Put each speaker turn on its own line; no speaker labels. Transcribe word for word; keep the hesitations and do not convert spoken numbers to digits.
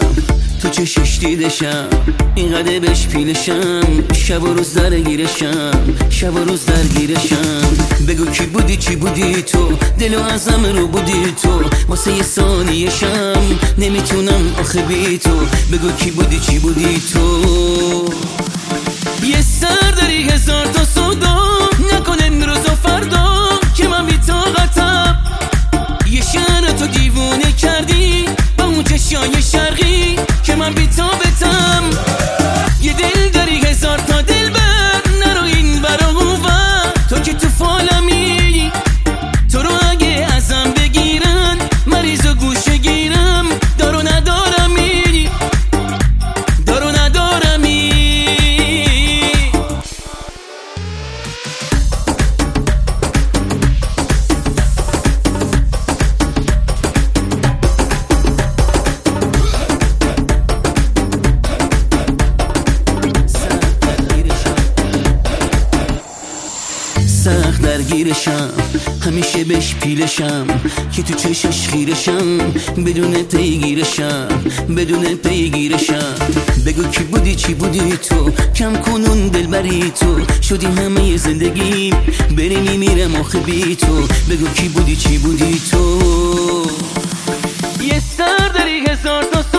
تو چشش دیدشم اینقدر بهش پیلشم، شب و روز درگیرشم، شب و روز درگیرشم. بگو کی بودی چی بودی تو، دل و ازم رو بودی تو، واسه یه ثانیه‌شم نمیتونم آخه بی تو. بگو کی بودی چی بودی تو. یه سر داری هزار تا سودا، نکن امروز و فردا که من بی طاقتم. یه شهر تو دیوونه کردی با اون چشای شرقی که من بی طاقتم. یه دل داری هزار تا دل بر، نرو این برا اون ور، تو که تو فالمی. تو رو اگه ازم بگیرن مریض و گوشه گیرم، دارو ندارمی، دارو ندارمی. سخت درگیرشم همیشه بهش پیلشم، که تو چشش خیرشم بدون پیگیرشم، بدون پیگیرشم. بگو کی بودی چی بودی تو، کم کنون دل بری تو، شدی همه زندگی بری میمیرم آخه بی تو. بگو کی بودی چی بودی تو. یه سر داری هزار تا